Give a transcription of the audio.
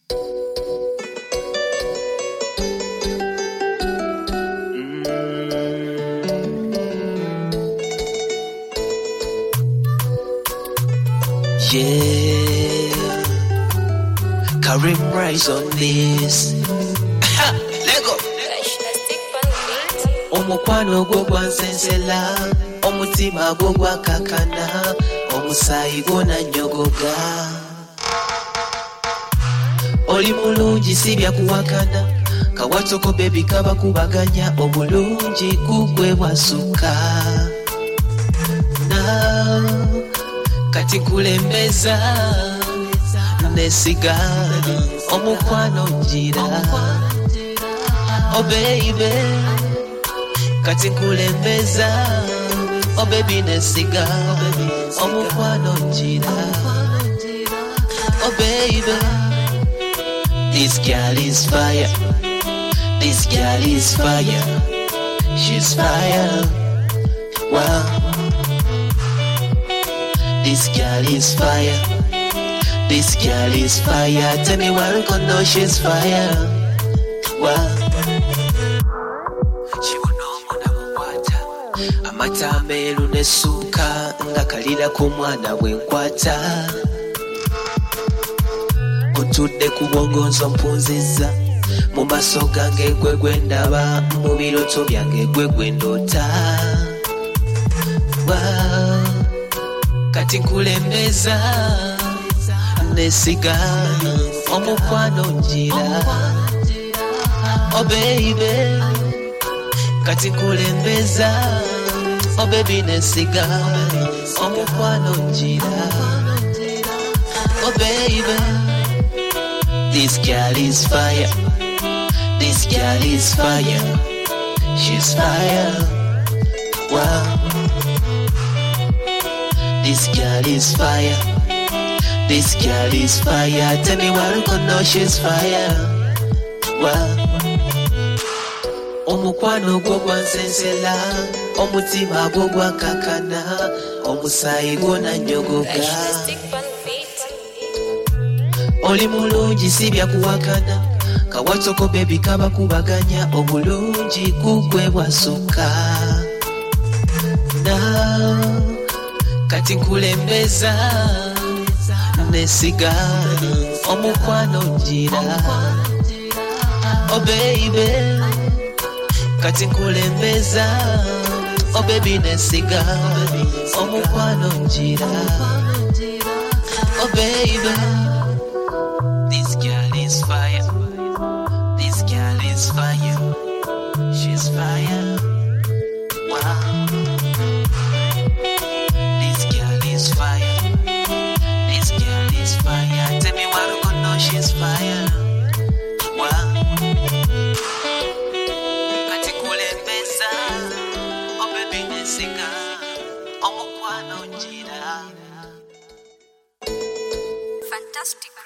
Yeah, Karim rise on this. Lego. Omukwano gwo gwansensela, omutima gwo gwakakana, omusayi gwona nyogoga. Oli mulungi sibya kuwakana, kawatoko baby kaba kubaganya, obulungi gugwe bwasuka. Now kati kulembeza nesiga omukwano njira. Oh baby kati kulembeza, oh baby nesiga omukwano njira. Oh baby, this girl is fire, this girl is fire, she's fire. Wow, this girl is fire, this girl is fire. Tell me one can know she's fire. Wow. Amata meru nesuka nga kalira ku mwana wenkwata. Otudde ku bwongonzo mpunziza, mu maaso gange gwe gwe ndaba, mu biroto byange gwe gwe ndoota. Wow. Kati kulembeza nesiga omukwano njira. Oh baby kati kulembeza, oh baby nesiga omukwano njira. Oh baby, this girl is fire, this girl is fire, she's fire. Wow, this girl is fire, this girl is fire. Tell me one can know she's fire. Wow. Omukwano gwo gwansensela, omutima gwo gwakakana, omusayi gwona nyogoga. Oli mulungi sibya kuwakana, kawatoko baby kaba kubaganya, obulungi gugwe bwasuka. Now kati kulembeza nesiga omukwano njira. Oh baby kati kulembeza, oh baby nesiga omukwano njira. Oh baby, this girl is fire, this girl is fire, she's fire. Wow, this girl is fire, this girl is fire. Tell me what you know she's fire. Wow, kati kulembeza, oh baby nesiga omukwano njira. Fantastic.